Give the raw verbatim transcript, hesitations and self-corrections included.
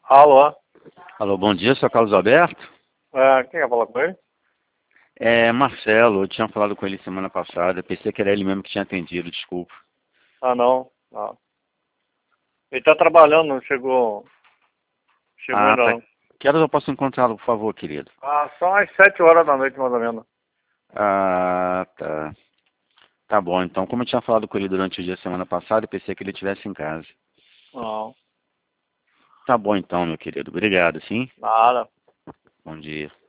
Alô? Alô, bom dia, sou Carlos Alberto. É, quem quer falar com ele? É Marcelo, eu tinha falado com ele semana passada, pensei que era ele mesmo que tinha atendido, desculpa. Ah, não. Não. Ele tá trabalhando, não chegou. Chegou Ah, ainda tá. não. Que horas eu posso encontrá-lo, por favor, querido? Ah, são as sete horas da noite, mais ou menos. Ah, tá. Tá bom, então, como eu tinha falado com ele durante o dia semana passada, eu pensei que ele estivesse em casa. Não, Tá bom então, meu querido. Obrigado, sim? nada. Bom dia.